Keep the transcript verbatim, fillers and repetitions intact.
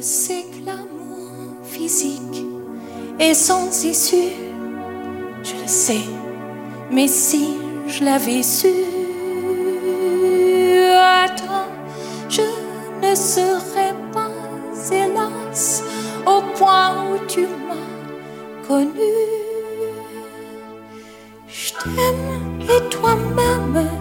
c'est que l'amour physique est sans issue. Je le sais, mais si je l'avais su, attends, je ne serais pas, hélas, au point où tu m'as connu. Je t'aime et toi-même